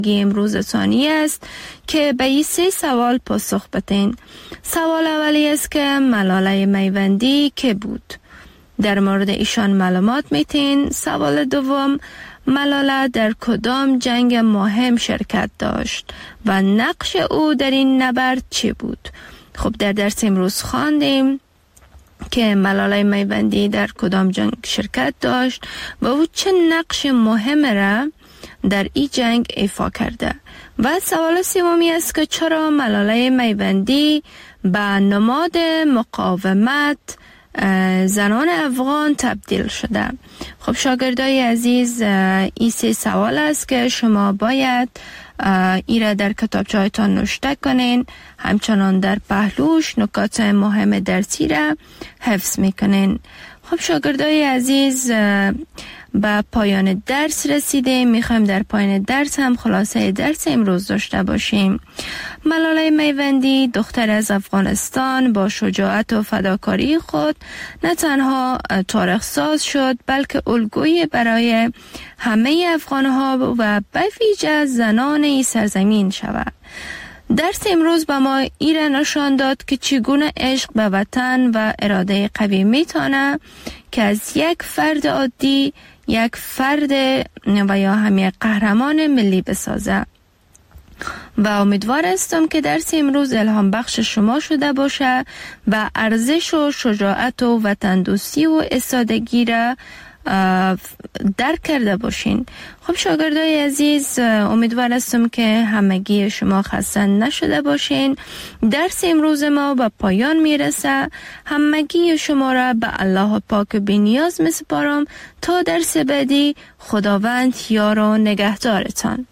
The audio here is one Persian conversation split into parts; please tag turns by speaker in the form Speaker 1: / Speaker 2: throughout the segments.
Speaker 1: امروز ثانی است که به این 3 سوال پاسخ بدین. سوال اولی است که ملاله میوندی که بود؟ در مورد ایشان معلومات میتین. سوال دوم، ملاله در کدام جنگ مهم شرکت داشت و نقش او در این نبرد چی بود؟ خب در درس امروز خواندیم که ملاله میوندی در کدام جنگ شرکت داشت و او چه نقش مهم را در این جنگ ایفا کرده. و سوال سومی است که چرا ملاله میوندی به نماد مقاومت زنان افغان تبدیل شده؟ خب شاگردای عزیز، این 3 سوال است که شما باید ایره در کتابچه‌هایتان نوشته کنین، همچنان در پهلوش نکات مهم درسی را حفظ میکنین. خب شاگردای عزیز، به پایان درس رسیده. میخوایم در پایان درس هم خلاصه درس امروز داشته باشیم. ملاله میوندی دختر از افغانستان با شجاعت و فداکاری خود نه تنها تاریخ ساز شد، بلکه الگویی برای همه افغانها و به ویژه زنان این سرزمین شود. درس امروز به ما ایره نشان داد که چگونه عشق به وطن و اراده قوی میتونه که از یک فرد عادی یک فرد و یا هم یک قهرمان ملی بسازه. و امیدوار هستم که درس امروز الهام بخش شما شده باشه و ارزش و شجاعت و وطن دوستی و استادگی را درک کرده باشین. خب شاگردای عزیز، امیدوار هستم که همگی شما خسته نشده باشین. درس امروز ما به پایان میرسه. همگی شما را به الله پاک بی‌نیاز میسپارم تا درس بعدی. خداوند یار و نگهدارتان.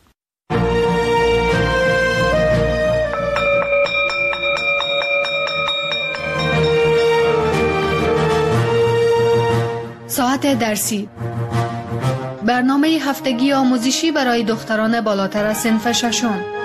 Speaker 2: ساعت درسی، برنامه هفتگی آموزشی برای دختران بالاتر از صنف 6.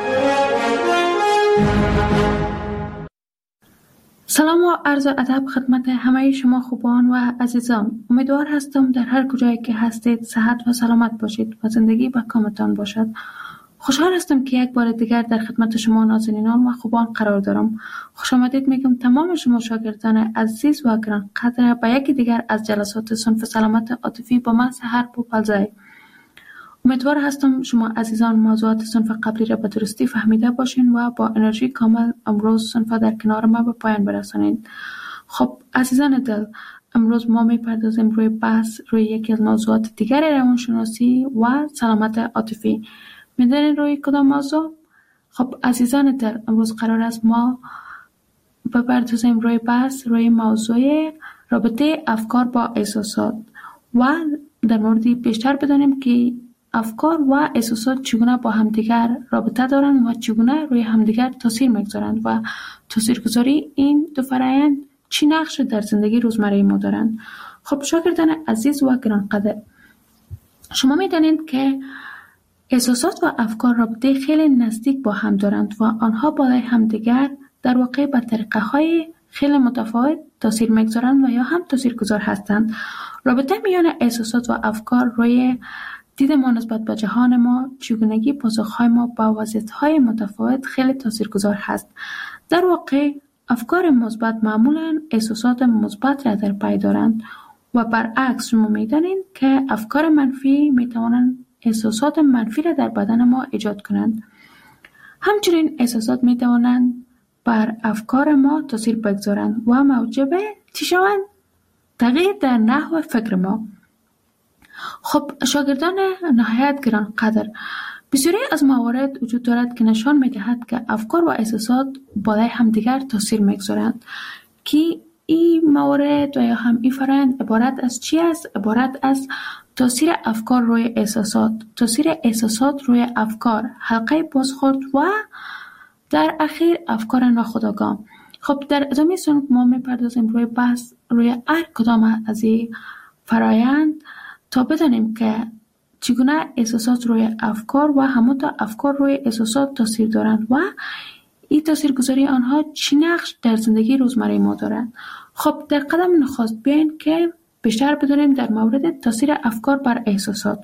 Speaker 3: سلام و عرض ادب خدمت همه شما خوبان و عزیزان. امیدوار هستم در هر کجایی که هستید صحت و سلامت باشید و زندگی به کامتان باشد. خوشحال هستم که یک بار دیگر در خدمت شما نازنینان و خوبان قرار دارم. خوش آمدید میگم تمام شما شاگردان عزیز و گرانقدر به یکی دیگر از جلسات صنف سلامت عاطفی با من سحر پوپلزای. امیدوار هستم شما عزیزان موضوعات صنف قبلی را به درستی فهمیده باشین و با انرژی کامل امروز صنف در کنار ما به پایان برسانید. خب عزیزان دل، امروز ما میپردازیم روی بحث روی یکی از موضوعات دیگر روانشناسی و سلامت عاطفی. میدونین روی کدام موضوع؟ خب عزیزان دل، امروز قرار است ما بپردازیم روی بحث روی موضوع رابطه افکار با احساسات و در موردی بیشتر بدانیم که افکار و احساسات چگونه با همدیگر رابطه دارند و چگونه روی همدیگر تاثیر میگذارند و تاثیرگذاری این دو فرآیند چی نقش در زندگی روزمره ما دارند. خب شاگردان عزیز و گرانقدر، شما میدانید که احساسات و افکار رابطه خیلی نزدیک با هم دارند و آنها بالای همدیگر در واقع به طریقه‌های خیلی متفاوت تاثیر میگذارند و یا هم تاثیرگذار هستند. رابطه میان احساسات و افکار روی دید ما نسبت به جهان ما، چگونگی پاسخهای ما با وضعیت‌های متفاوت خیلی تاثیرگذار هست. در واقع افکار مثبت معمولاً احساسات مثبت را در پی دارند و برعکس شما می‌دانید که افکار منفی می‌توانند احساسات منفی را در بدن ما ایجاد کنند. همچنین احساسات می‌توانند بر افکار ما تاثیر بگذارند و موجب چی شوند؟ تغییر در نحو فکر ما. خب شاگردان نهایت گرانقدر، بسیاری از موارد وجود دارد که نشان می‌دهد که افکار و احساسات بالای همدیگر تاثیر می‌گذارند که این موارد و یا هم این فرآیند عبارت از چی است؟ عبارت از تاثیر افکار روی احساسات، تاثیر احساسات روی افکار، حلقه بازخورد و در اخیر افکار ناخودآگاه. خب در ادامه صنف ما می‌پردازیم روی بحث روی هر کدام از این فرآیند تا بدانیم که چگونه احساسات روی افکار و همانطور افکار روی احساسات تاثیر دارند و این تاثیرگذاری آنها چی نقش در زندگی روزمره ما دارند. خب در قدم نخست بیاین که بیشتر بدانیم در مورد تاثیر افکار بر احساسات.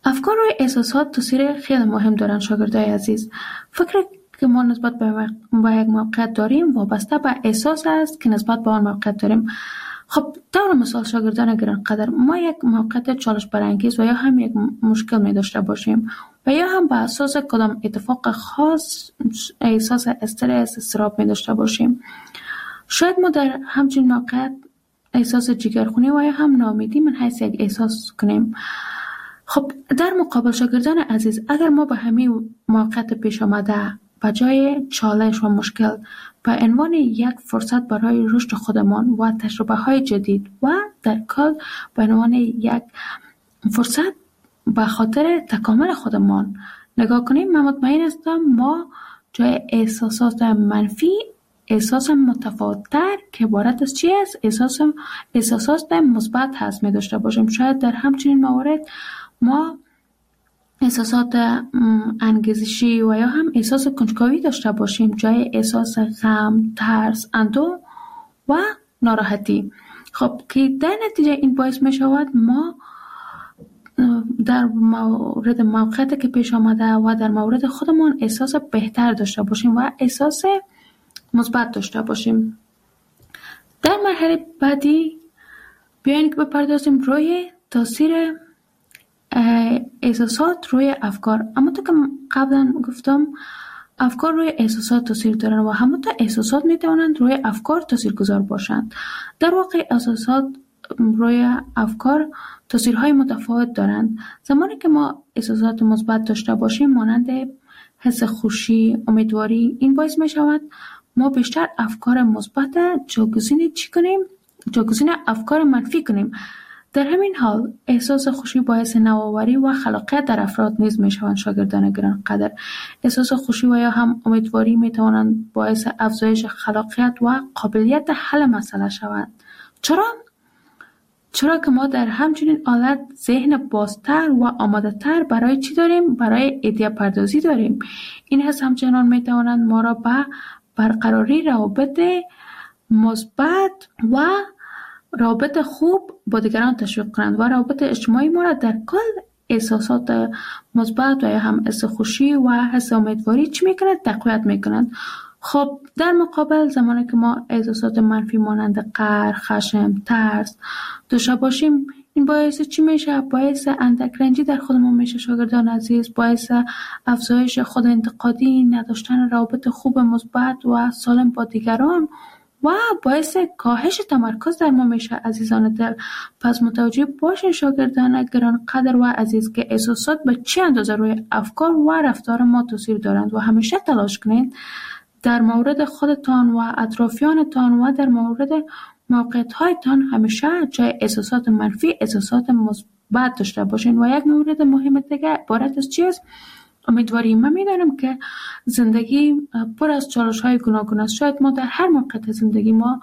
Speaker 3: افکار و احساسات تاثیر خیلی مهم دارن شاگردای عزیز. فکر که ما نسبت به یک موقعیت داریم وابسته به احساس است که نسبت به آن موقعیت داریم. خب طور مثال شاگردان گرانقدر، ما یک موقعیت چالش برانگیز و یا هم یک مشکل می داشته باشیم و یا هم به اساس کدام اتفاق خاص احساس استرس اضطراب می داشته باشیم. شاید ما در همچین موقعیت احساس جگرخونی و یا هم ناامیدی من حیث یک احساس کنیم. خب در مقابل شاگردان عزیز، اگر ما به همین موقعیت پیش آمده به جای چالش و مشکل به عنوان یک فرصت برای رشد خودمان و تجربه های جدید و در کل به عنوان یک فرصت به خاطر تکامل خودمان نگاه کنیم، من مطمئن هستم ما جای احساسات منفی احساس متفاوت‌تر که عبارت از چی است؟ احساسات مثبت هست می داشته باشیم. شاید در همچنین موارد ما احساسات انگیزشی و یا هم احساس کنجکاوی داشته باشیم جای احساس غم، ترس، اندوه و ناراحتی. خب که در نتیجه این باعث می شود ما در مورد موقعیتی که پیش آمده و در مورد خودمان احساس بهتر داشته باشیم و احساس مثبت داشته باشیم. در مرحله بعدی بیاین که بپردازیم روی تاثیر احساسات روی افکار. اما تا که قبلا گفتم افکار روی احساسات تاثیر دارن و همونطور احساسات میتوانند روی افکار تاثیرگذار باشند. در واقع احساسات روی افکار تاثیرهای متفاوت دارند. زمانی که ما احساسات مثبت داشته باشیم مانند حس خوشی، امیدواری، این باعث می شود ما بیشتر افکار مثبت جایگزین افکار منفی کنیم. در همین حال احساس خوشی باعث نوآوری و خلاقیت در افراد نیز می شوند. شاگردان گرانقدر، احساس خوشی و یا هم امیدواری می توانند باعث افزایش خلاقیت و قابلیت حل مسئله شوند. چرا که ما در همچنین حالت ذهن بازتر و آماده تر برای چی داریم؟ برای ایده پردازی داریم. این حس همچنان می توانند ما را به برقراری روابط مثبت و روابط خوب با دیگران تشویق کنند و روابط اجتماعی ما را در کل احساسات مثبت و یا هم حس خوشی و حس امیدواری چی میکنند؟ تقویت میکنند. خب در مقابل زمانی که ما احساسات منفی مانند قهر، خشم، ترس داشته باشیم، این باعث چی میشه؟ باعث اندک رنجی در خودمون میشه. شاگردان عزیز، باعث افزایش خود انتقادی، نداشتن روابط خوب مثبت و سالم با دیگران و باعث کاهش تمرکز در ما میشه. عزیزان دل، پس متوجه باشین شاگردان گرانقدر و عزیز که احساسات به چه اندازه روی افکار و رفتار ما تاثیر دارند و همیشه تلاش کنید در مورد خودتان و اطرافیانتان و در مورد موقعیت‌هایتان همیشه جای احساسات منفی احساسات مثبت داشته باشین. و یک مورد مهم دیگه عبارت از چیست؟ امیدواری. من میدانم که زندگی پر از چالش‌های گوناگون است. شاید ما در هر موقعیت زندگی ما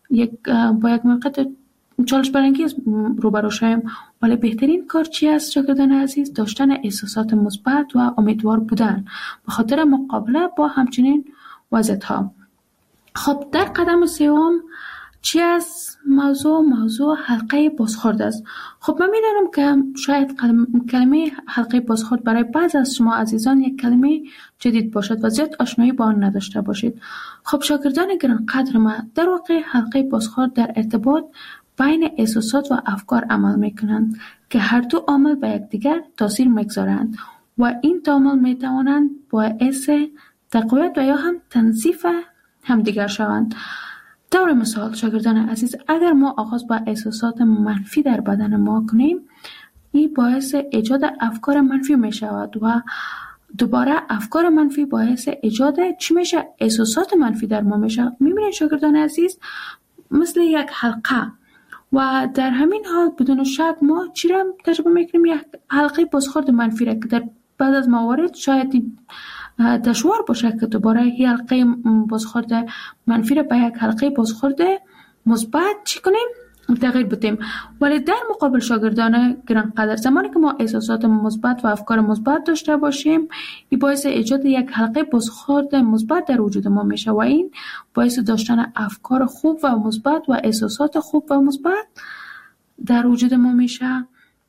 Speaker 3: با یک موقعیت چالش برانگیز روبرو شویم، ولی بهترین کار چی است شاگردان عزیز؟ داشتن احساسات مثبت و امیدوار بودن به خاطر مقابله با همچنین وضعیت‌ها. خب در قدم سوم چی است؟ موضوع حلقه بازخورد است. خب من میدانم که شاید کلمه حلقه بازخورد برای بعضی از شما عزیزان یک کلمه جدید باشد و زیاد آشنایی با آن نداشته باشید. خب شاگردان گرانقدر من، در واقع حلقه بازخورد در ارتباط بین احساسات و افکار عمل میکنند که هر دو عامل به یکدیگر تاثیر میگذارند و این دو عامل میتوانند باعث تقویت و یا هم تنظیف همدیگر شوند. طور مثال شاگردان عزیز، اگر ما آغاز با احساسات منفی در بدن ما کنیم، این باعث ایجاد افکار منفی می شود و دوباره افکار منفی باعث ایجاد چی میشه؟ احساسات منفی در ما میشه. میبینید شاگردان عزیز مثل یک حلقه و در همین حال بدون شک ما چی را تجربه میکنیم؟ یک حلقه بازخورد منفی را که در بعد از موارد شاید دشوار باشه که دوباره این حلقه بازخورد منفی را به یک حلقه بازخورد مثبت چی کنیم؟ تغییر بدیم. ولی در مقابل شاگردان گرانقدر، زمانی که ما احساسات مثبت و افکار مثبت داشته باشیم، این باعث ایجاد یک حلقه بازخورد مثبت در وجود ما میشه و این باعث داشتن افکار خوب و مثبت و احساسات خوب و مثبت در وجود ما میشه.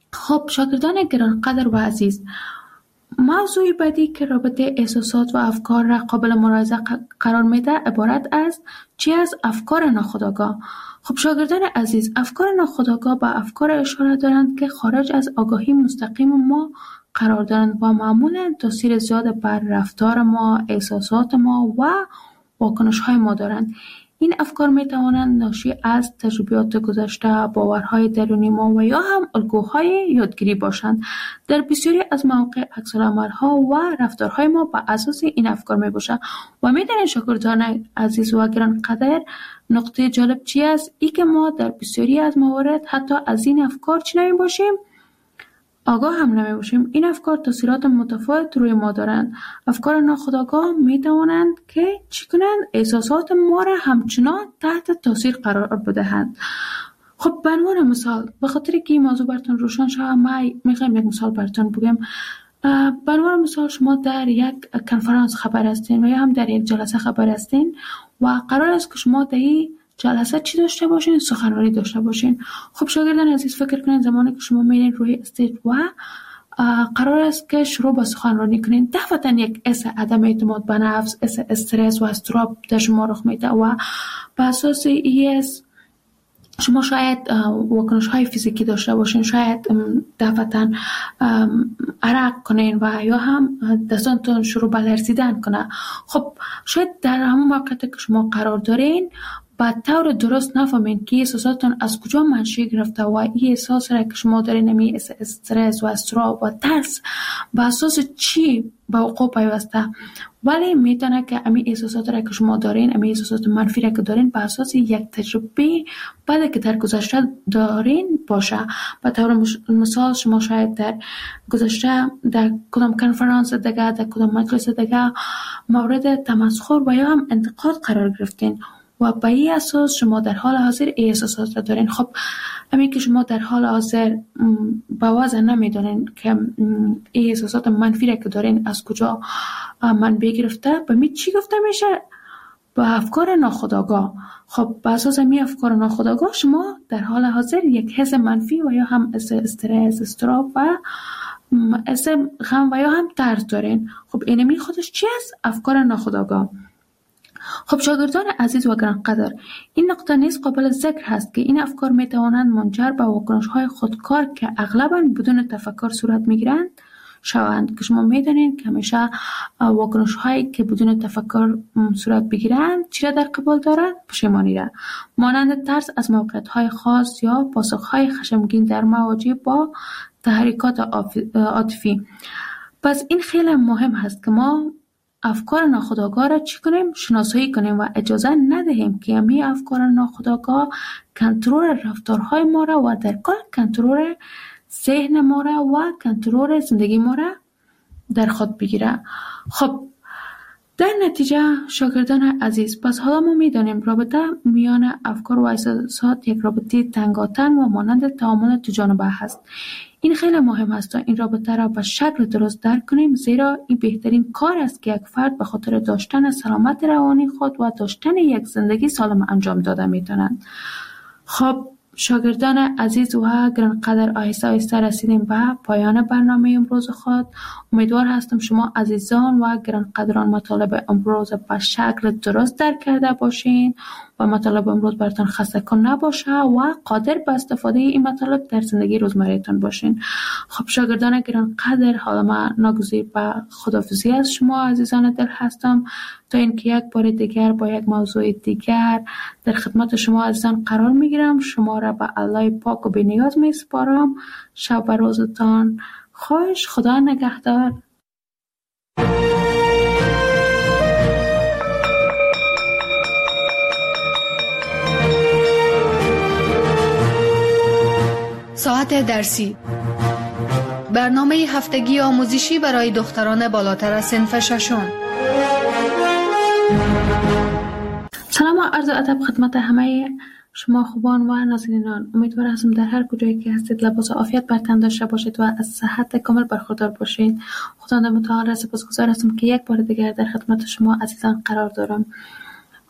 Speaker 3: خب شاگردان گرانقدر و عزیز، موضوع بعدی که رابطه احساسات و افکار را قابل ملاحظه قرار میده عبارت از چی از افکار ناخودآگاه. خب شاگردان عزیز، افکار ناخودآگاه به افکار اشاره دارند که خارج از آگاهی مستقیم ما قرار دارند و معمولا تاثیر زیاد بر رفتار ما، احساسات ما و واکنش های ما دارند. این افکار می توانند ناشی از تجربیات گذشته، باورهای درونی ما و یا هم الگوهای یادگیری باشند. در بسیاری از مواقع عکس‌العمل‌ها و رفتارهای ما بر اساس این افکار می باشند و می دانید شاگردان عزیز و گرانقدر، نقطه جالب چی است؟ ای که ما در بسیاری از موارد حتی از این افکار چی نمی باشیم؟ آگاه هم نمی باشیم. این افکار تاثیرات متفاوت روی ما دارند. افکار ناخودآگاه می توانند که چی کنند؟ احساسات ما را همچنان تحت تاثیر قرار بدهند. خب به عنوان مثال، به خاطر که این موضوع براتون روشن شود، ما میخوایم یک مثال براتون بگم. به عنوان مثال، شما در یک کنفرانس خبر هستین و یا هم در یک جلسه خبر هستین و قرار است که شما در این جلسه چی داشته باشین؟ سخنرانی داشته باشین. خب شاگردان عزیز، فکر کنین زمانی که شما میرین روی استیج و قرار است که شروع به سخنرانی کنین، دفعتاً یک حس عدم اعتماد به نفس، حس استرس و اضطراب در شما رخ میده و به اساس این شما شاید واکنش های فیزیکی داشته باشین، شاید دفعتاً عرق کنین و یا هم دستانتون شروع به لرزیدن کنه. خب شاید در همون موقعیت که شما قرار دارین با طور درست نفهمین که احساساتتون از کجا منشأ گرفته و این احساس را که شما دارین، همین استرس و اضطراب و ترس به اساس چی به وقوع پیوسته، ولی میتونه که همین احساسات را که شما دارین، همین احساسات منفی را که دارین، به اساس یک تجربه بعد که در گذشته دارین باشه. به طور مثال، شما شاید در گذشته در کدام کنفرانس دیگه، در کدام مجلس دیگه مورد تمسخر و یا هم انتقاد قرار گرفتین و به این اساس شما در حال حاضر این احساسات را دارین. خب همین که شما در حال حاضر با وضع نمیدونین که این احساسات منفی را که دارین از کجا منبع گرفته، به می چی گفته میشه؟ به افکار ناخودآگاه. خب به اساس همین افکار ناخودآگاه شما در حال حاضر یک حس منفی و یا هم استرس، اضطراب و حس غم و یا هم ترس دارین. خب اینمی خودش چی است؟ افکار ناخودآگاه. خب شاگردان عزیز و گرانقدر، این نقطه نیز قابل ذکر هست که این افکار می توانند منجر به واکنش‌های خودکار که اغلباً بدون تفکر صورت می‌گیرند شوند. که شما می‌دانید که همیشه واکنش‌هایی که بدون تفکر صورت بگیرند چی را در قبال دارند؟ پشیمانی را، مانند ترس از موقعیت‌های خاص یا پاسخ‌های خشمگین در مواجه با تحریکات عاطفی. پس این خیلی مهم هست که ما افکار ناخودآگاه را چی کنیم؟ شناسایی کنیم و اجازه ندهیم که همین افکار ناخودآگاه کنترل رفتارهای ما را و در کل کنترل ذهن ما را و کنترل زندگی ما را در خود بگیره. خب در نتیجه شاگردان عزیز، پس حالا ما میدانیم رابطه میان افکار و احساسات یک رابطه تنگاتنگ و مانند تعامل دو جانبه هست. این خیلی مهم است تا این رابطه را به شکل درست درک کنیم، زیرا این بهترین کار است که یک فرد به خاطر داشتن سلامت روانی خود و داشتن یک زندگی سالم انجام داده میتونند. خب شاگردان عزیز و گرانقدر، آهسته آهسته رسیدیم به پایان برنامه امروز خود. امیدوار هستم شما عزیزان و گرانقدران مطالب امروز به شکل درست درک کرده باشین و مطالب امروز براتون خسته کن نباشه و قادر به استفاده این مطالب در زندگی روزمره‌تان باشین. خب شاگردان گرانقدر، حالا من ناگزیر به خداحافظی از شما عزیزان دل هستم تا اینکه یک بار دیگر با یک موضوع دیگر در خدمت شما عزیزان قرار میگیرم. شما را به الله پاک و بی‌نیاز میسپارم. شب و روزتان خوش. خدا نگهدار.
Speaker 2: ساعت درسی، برنامه هفتگی آموزشی برای دختران بالاتر از صنف ششم.
Speaker 3: سلام و عرض ادب خدمت همه شما خوبان و نازنینان. امیدوار هستم در هر کجایی که هستید لباس عافیت بر تن داشته باشید و از صحت کامل برخوردار باشید. خداوند متعال را سپاسگزار هستم که یک بار دیگر در خدمت شما عزیزان قرار دارم.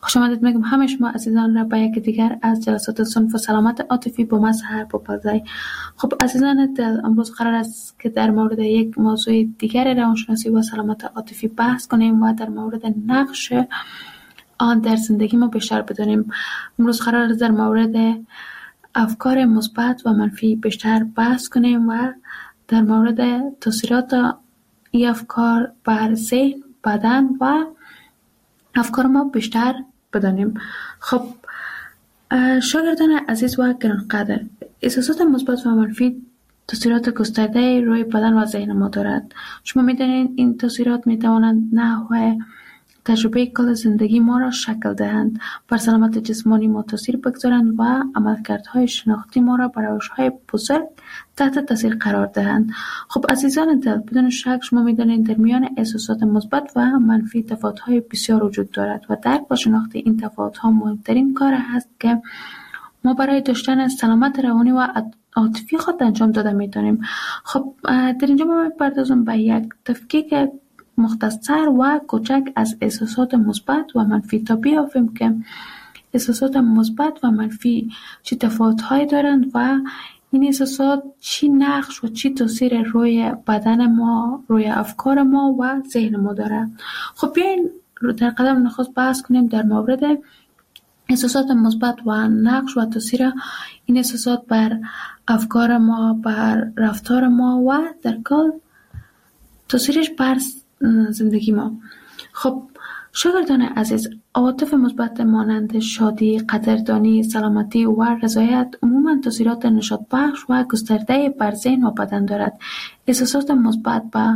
Speaker 3: خوش آمدید میگم همه شما عزیزان را به یک دیگر از جلسات صنف سلامت عاطفی با مظهر بپذیرید. خب عزیزان دل، امروز قرار است که در مورد یک موضوع دیگر روانشناسی و سلامت عاطفی بحث کنیم و در مورد نقش آن در زندگی ما بیشتر بدونیم. امروز قرار است در مورد افکار مثبت و منفی بیشتر بحث کنیم و در مورد تاثیرات این افکار بر ذهن، بدن و افکار ما بیشتر بدانیم. خب شاگردان عزیز و گرانقدر، احساسات مثبت و منفی تاثیرات گسترده روی بدن و ذهن ما دارد. شما می‌دانید این تاثیرات می‌توانند نحو تجربه کل زندگی ما را شکل دهند، بر سلامت جسمانی ما تاثیر بگذارند و عملکردهای شناختی ما را بر روش‌های بزرگ تحت تاثیر قرار دهند. خب عزیزان دل، بدون شک شما می‌دانید در میان احساسات مثبت و منفی تفاوت‌های بسیار وجود دارد و درک و شناخت این تفاوت‌ها مهمترین کار است که ما برای داشتن سلامت روانی و عاطفی خود انجام داده می‌دانیم. خب در اینجا ما می‌پردازم به یک تفکیک مختصر و کوچک از احساسات مثبت و منفی تا بیافیم که احساسات مثبت و منفی چه تفاوت‌هایی دارند و این احساسات چی نقش و چی تاثیر روی بدن ما، روی افکار ما و ذهن ما دارند. خب بیاین در قدم نخست بحث کنیم در مورد احساسات مثبت و نقش و تاثیر این احساسات بر افکار ما، بر رفتار ما و در کل تاثیرش بر زندگی ما. خب شاگردان عزیز، عواطف مثبت مانند شادی، قدردانی، سلامتی و رضایت عموماً تاثیرات نشاط بخش و گسترده بر ذهن و بدن دارد. احساسات مثبت به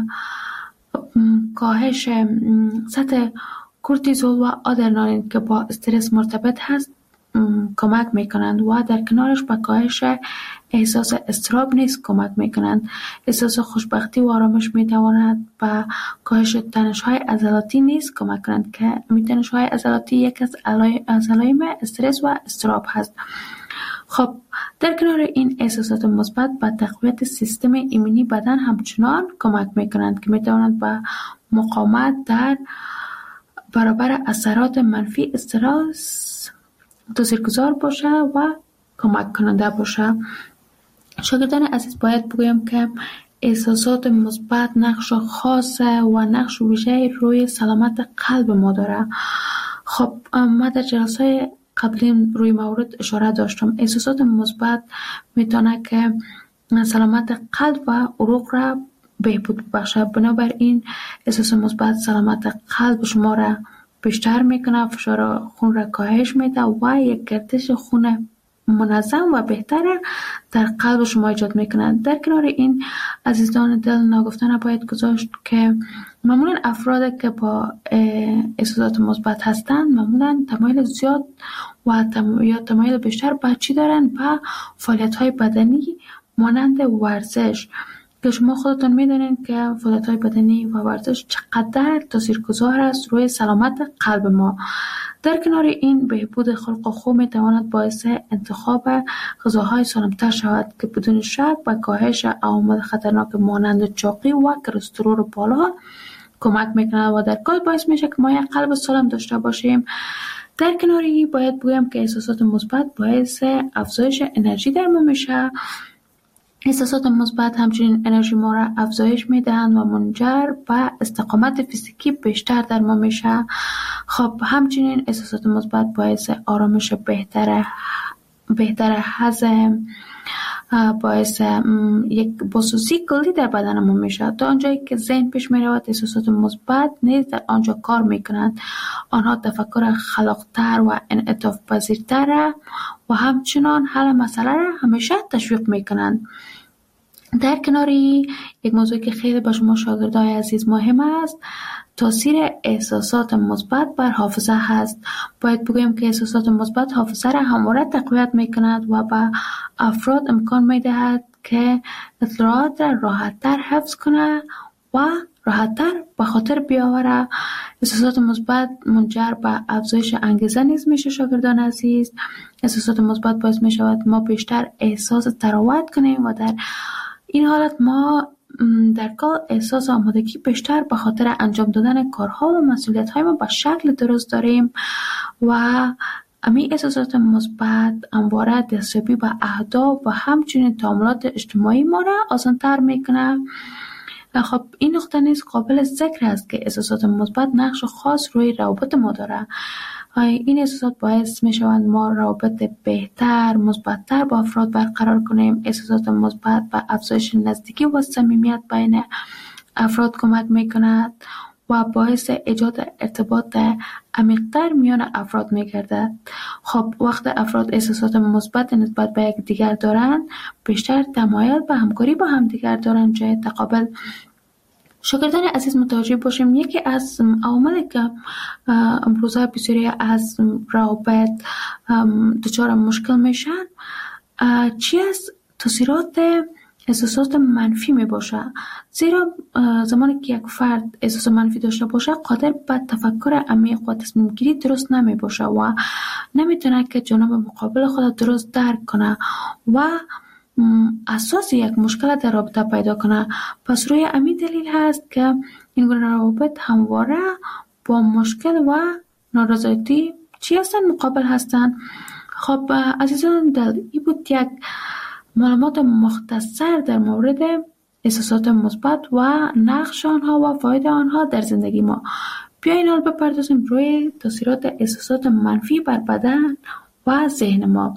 Speaker 3: کاهش سطح کورتیزول و آدرنالین که با استرس مرتبط هست کمک میکنند و در کنارش به کاهش احساس اضطراب نیز کمک میکنند. احساس خوشبختی و آرامش میتواند به کاهش تنش‌های عضلاتی نیز کمک کنند که تنش‌های عضلاتی یک از علائم استرس و اضطراب هست. خب در کنار این احساسات مثبت به تقویت سیستم ایمنی بدن همچنان کمک میکنند که میتواند به مقاومت در برابر اثرات منفی استرس تاثیرگذار باشه و کمک کننده باشه. شاگردان عزیز، باید بگویم که احساسات مثبت نقش خاص و نقش ویژه روی سلامت قلب ما داره. خب ما در جلسه قبلی روی مورد اشاره داشتم. احساسات مثبت میتونه که سلامت قلب و عروق را بهبود بخشه. بنابراین احساس مثبت سلامت قلب شما را بیشتر میکنه، فشار خون را کاهش میده و یک گردش خون منظم و بهتر در قلب شما ایجاد میکنه. در کنار این عزیزان دل، ناگفته نباید گذاشت که معمولا افراد که با احساسات مثبت هستند معمولا تمایل زیاد و یا تمایل بیشتر به چی دارن؟ به فعالیت های بدنی مانند ورزش، که شما خودتان میدونید که فعالیت‌های بدنی و ورزش چقدر تاثیرگذار است روی سلامت قلب ما. در کنار این بهبود خلق و خو میتواند باعث انتخاب غذاهای سالم‌تر شود که بدون شک به کاهش عوامل خطرناک مانند چاقی و کلسترول بالا کمک میکنه و در کل باعث میشه که ما یک قلب سالم داشته باشیم. در کنار این باید بگویم که احساسات مثبت باعث افزایش انرژی در ما میشه. احساسات مثبت همچنین انرژی ما را افزایش میدهند و منجر به استقامت فیزیکی بیشتر در ما میشه. خب همچنین احساسات مثبت باعث آرامش بهتر هضم، باعث یک بسوزی کلی در بدن ما میشه. تا آنجایی که ذهن پیش میرود، احساسات مثبت نیز در آنجا کار میکنند. آنها تفکر خلاقتر و انعطاف پذیرتر و همچنان حل مسئله را همیشه تشویق میکنند. در کناری یک موضوع که خیلی با شما شاگردای عزیز مهم است، تاثیر احساسات مثبت بر حافظه هست. باید بگویم که احساسات مثبت حافظه را همواره تقویت میکند و به افراد امکان میدهد که اطلاعات را راحت‌تر حفظ کنه و راحت‌تر به خاطر بیاوره. احساسات مثبت منجر به افزایش انگیزه نیز میشه. شاگردان عزیز، احساسات مثبت باعث میشود ما بیشتر احساس تراوت کنیم و در این حالت ما در کار احساس آمادگی بیشتر به خاطر انجام دادن کارها و مسئولیت‌های ما به شکل درست داریم و امی احساسات مثبت همواره دستیابی به اهداف و همچنین تعاملات اجتماعی ما را آسان‌تر میکنه. خب این نقطه نیز قابل ذکر است که احساسات مثبت نقش خاص روی روابط ما داره. این احساسات باعث می شوند ما روابط بهتر، مثبت‌تر با افراد برقرار کنیم. احساسات مثبت و افزایش نزدیکی و صمیمیت بین افراد کمک می کند و باعث ایجاد ارتباط عمیق‌تر میان افراد می گردد. خب وقت افراد احساسات مثبت نسبت به یک دیگر دارند، بیشتر تمایل به همکاری با هم دیگر دارند جای تقابل. شاگردان عزیز متوجه باشیم یکی از عواملی که امروزها بسیاری از روابط دچار مشکل میشن چی از تاثیرات احساسات منفی می باشه. زیرا زمانی که یک فرد احساس منفی داشته باشه قادر به تفکر عمیق و تصمیم گیری درست نمی باشه و نمیتونه که جانب مقابل خود درست درک کنه و اساس یک مشکل در رابطه پیدا کنه. پس روی همین دلیل هست که این گونه روابط همواره با مشکل و نارضایتی چی هستن مقابل هستن. خب عزیزان دل این بود یک معلومات مختصر در مورد احساسات مثبت و نقش آنها و فاید آنها در زندگی ما. بیایید حال بپردازیم روی تاثیرات احساسات منفی بر بدن و ذهن ما.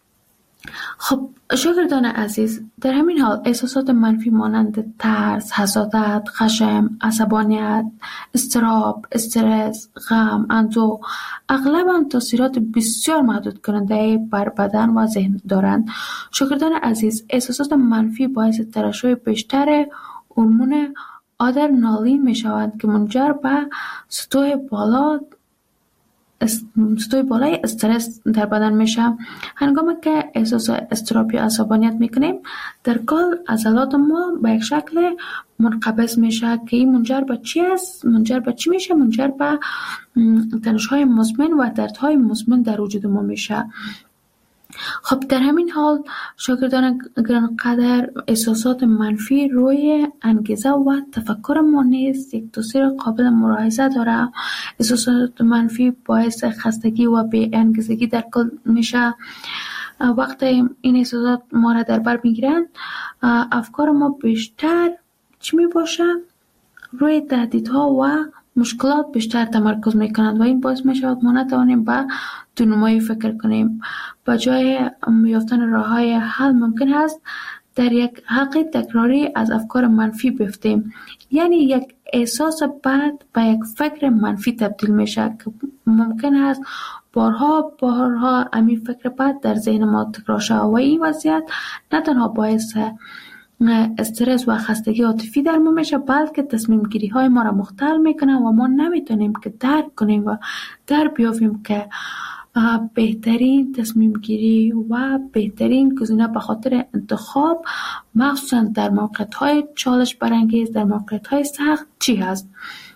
Speaker 3: خب شاگردان عزیز، در همین حال احساسات منفی مانند ترس، حسادت، خشم، عصبانیت، اضطراب، استرس، غم، اندوه اغلباً تاثیرات بسیار محدود کننده بر بدن و ذهن دارند. شاگردان عزیز، احساسات منفی باعث ترشح بیشتر هورمون آدرنالین می شوند که منجر به سطوح بالای استرس در بدن میشه. هنگامی که احساس اضطراب یا عصبانیت میکنیم در کل عضلات ما به یک شکل منقبض میشه که این منجر به چی میشه؟ منجر به تنش‌های مزمن و دردهای مزمن در وجود ما میشه. خب در همین حال شاگردان گرانقدر احساسات منفی روی انگیزه و تفکر ما نیز یک تاثیر قابل ملاحظه داره. احساسات منفی باعث خستگی و بی انگیزگی در کل میشه. وقتی این احساسات ما را در بر میگیرند افکار ما بیشتر چی می باشه؟ روی تهدیدها و مشکلات بیشتر تمرکز میکنند و این باعث میشود ما نتوانیم به دونمایی فکر کنیم. با جای یافتن راههای حل ممکن است در یک حلقه تکراری از افکار منفی بیفتیم. یعنی یک احساس بد به یک فکر منفی تبدیل میشه که ممکن است بارها همین فکر بد در ذهن ما تکرار شود و این وضعیت نه تنها باعث استرس و خستگی عاطفی در ما میشه بلکه تصمیم گیری های ما را مختل میکنه و ما نمیتونیم که درک کنیم و در بیافیم که بهترین تصمیم گیری و بهترین گزینه به خاطر انتخاب مخصوصا در موقعیت های چالش برانگیز، در موقعیت های سخت چی هست.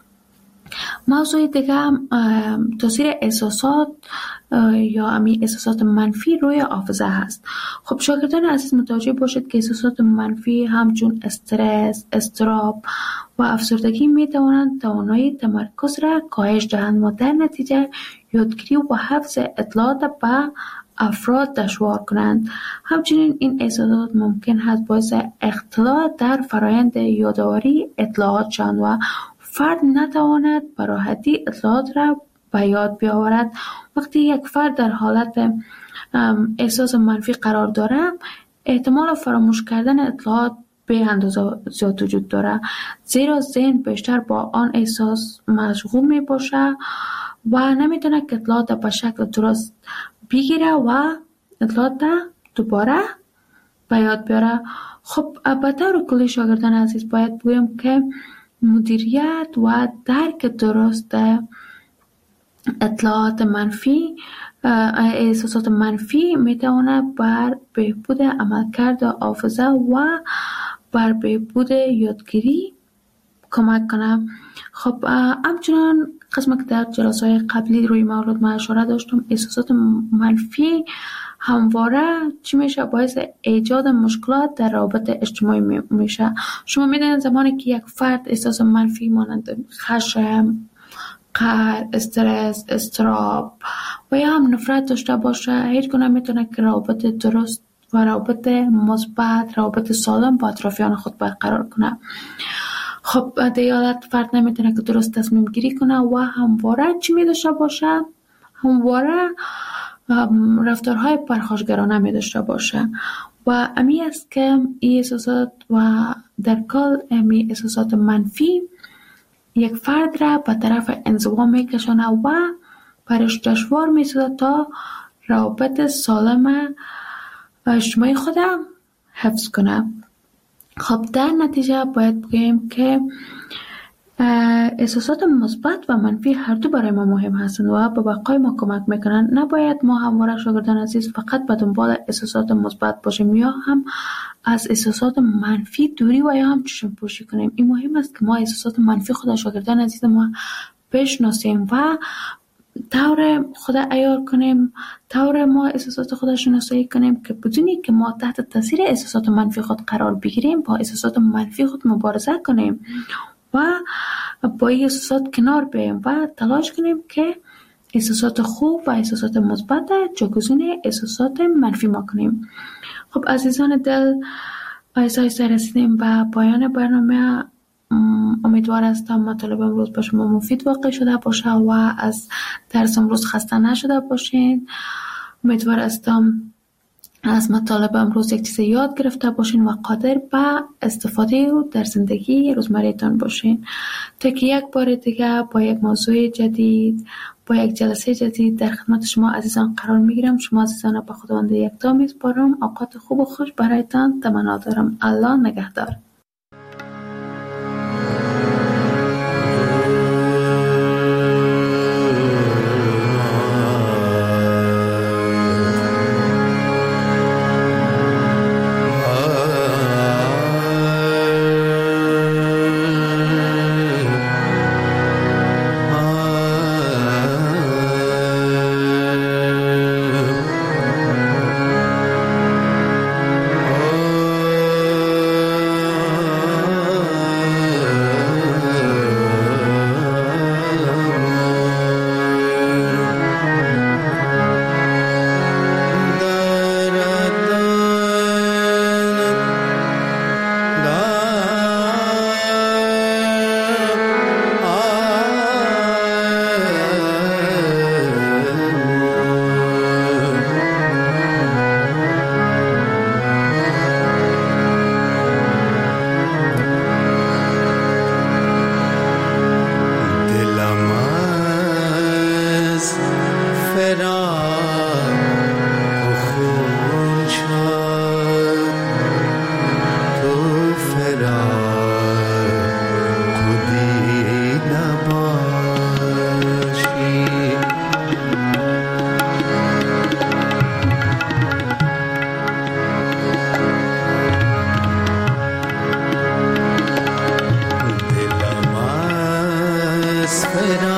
Speaker 3: موضوع دیگه تاثیر احساسات یا امی احساسات منفی روی حافظه هست. خب شاگردان عزیز متوجه باشید که احساسات منفی همچون استرس، اضطراب و افسردگی می توانند توانایی تمرکز را کاهش دهند و در نتیجه یادگیری و حفظ اطلاعات به افراد دشوار کنند. همچنین این احساسات ممکن است باعث اختلال در فرایند یادآوری اطلاعات شوند و فرد نتواند به راحتی اطلاعات را به یاد بیاورد. وقتی یک فرد در حالت احساس منفی قرار دارد احتمال فراموش کردن اطلاعات به اندازه زیاد وجود دارد، زیرا ذهن بیشتر با آن احساس مشغول می باشه و نمیتونه که اطلاعات به شکل درست بگیره و اطلاعات دوباره به یاد بیاره. خب به طور کلی شاگردان عزیز باید بگویم که مدیریت و درک درست اطلاعات منفی، احساسات منفی میتونه بر بهبود عملکرد حافظه و بر بهبود یادگیری کمک کنه. خب همچنان قسم که در جلسه‌های قبلی روی موضوع ما اشاره داشتم احساسات منفی همواره چی میشه؟ باعث ایجاد مشکلات در روابط اجتماعی میشه. شما میدونید زمانی که یک فرد احساس منفی مانند خشم، قهر، استرس، اضطراب و یا هم نفرت داشته باشه، هیچ گونه میتونه که روابط درست و روابط مثبت، روابط سالم با اطرافیان خود برقرار کنه. خب در این حالت فرد نمیتونه که درست تصمیم گیری کنه و همواره چی می داشته باشه؟ همواره رفتارهای پرخاشگرانه می داشته باشه و امی است که این احساسات و در کل امی احساسات منفی یک فرد را به طرف انزوا می کشانه و برش دشوار می سازد تا روابط سالم اجتماعی خودم حفظ کنه. خب در نتیجه باید بگیم که احساسات مثبت و منفی هر دو برای ما مهم هستند و به بقای ما کمک میکنن. نباید ما همواره شاگردان عزیز فقط به دنبال احساسات مثبت باشیم یا هم از احساسات منفی دوری و یا هم چشم پوشی کنیم. این مهم است که ما احساسات منفی خود شاگردان عزیز ما بشناسیم و طور خود عیار کنیم، طور ما احساسات خود شناسایی کنیم که بدونی که ما تحت تاثیر احساسات منفی خود قرار بگیریم، با احساسات منفی خود مبارزه کنیم و با این احساسات کنار بیاییم و تلاش کنیم که احساسات خوب و احساسات مثبت جایگزین احساسات منفی ما کنیم. خب عزیزان دل، آیسته رسیدیم به پایان برنامه. امیدوار هستم مطالب امروز به شما مفید واقع شده باشه و از درس امروز خسته نشده باشین. امیدوار هستم از مطالب امروز یک چیز یاد گرفته باشین و قادر به استفاده در زندگی روزمره‌تان باشین. تا که یک بار دیگه با یک موضوع جدید، با یک جلسه جدید در خدمت شما عزیزان قرار میگیرم. شما عزیزان به خداوند یکتا میسپارم. اوقات خوب و خوش برایتان تمنا دارم. الله نگهدار.
Speaker 4: Espera